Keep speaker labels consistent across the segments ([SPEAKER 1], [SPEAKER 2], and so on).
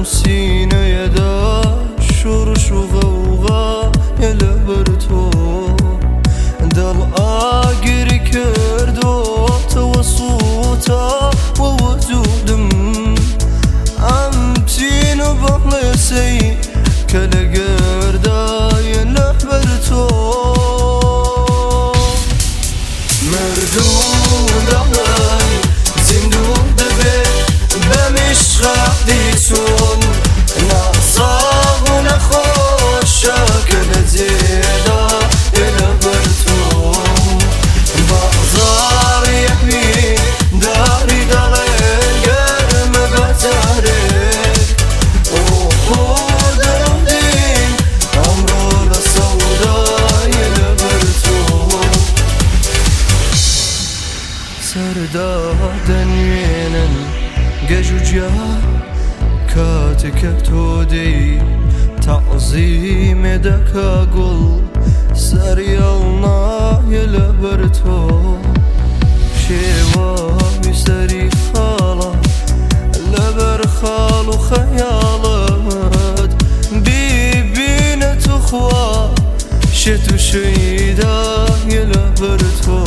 [SPEAKER 1] سینه دا شورش و غوغا لبر تو دل آگری کرد و توسوتا و وجودم امتین و بغلسی کل گردای لبر تو مردون دلای زندون دبه بمشغل دیتون نصاب و نخوشا کل زیدا لبر تو بازار یحبی داری دلین گرم بتارک و خود رمدین امرو لسودای لبر تو سردادن وینن گجوجیا کاتک تو دی تعظیم دکا گل سریالنا لبر تو شیوامی سری خالا لبر خالو خیالت بیبین تو خوا شتو شیدا لبر تو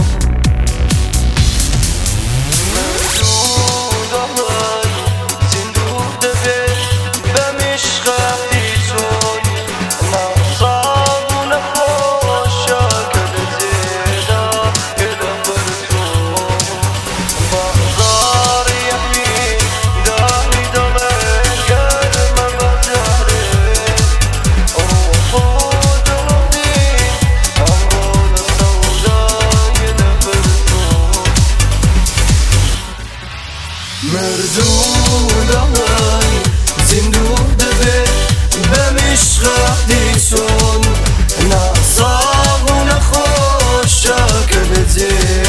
[SPEAKER 1] مردود دلای زندون دبه بمشغل دیتون نصاب و نخوشا کل زیر